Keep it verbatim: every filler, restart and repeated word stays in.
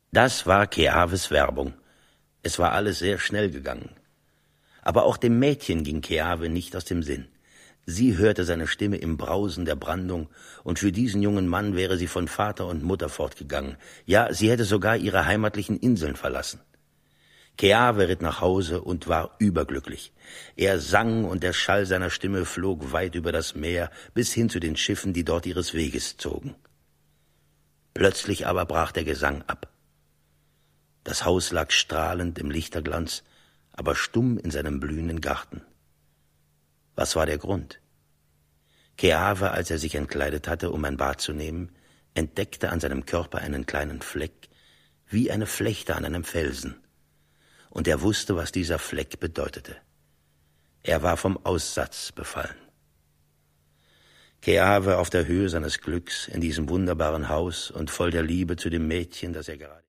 Das war Keaves Werbung. Es war alles sehr schnell gegangen. Aber auch dem Mädchen ging Keave nicht aus dem Sinn. Sie hörte seine Stimme im Brausen der Brandung, und für diesen jungen Mann wäre sie von Vater und Mutter fortgegangen. Ja, sie hätte sogar ihre heimatlichen Inseln verlassen. Keave ritt nach Hause und war überglücklich. Er sang, und der Schall seiner Stimme flog weit über das Meer bis hin zu den Schiffen, die dort ihres Weges zogen. Plötzlich aber brach der Gesang ab. Das Haus lag strahlend im Lichterglanz, aber stumm in seinem blühenden Garten. Was war der Grund? Keave, als er sich entkleidet hatte, um ein Bad zu nehmen, entdeckte an seinem Körper einen kleinen Fleck, wie eine Flechte an einem Felsen. Und er wusste, was dieser Fleck bedeutete. Er war vom Aussatz befallen. Keave auf der Höhe seines Glücks in diesem wunderbaren Haus und voll der Liebe zu dem Mädchen, das er gerade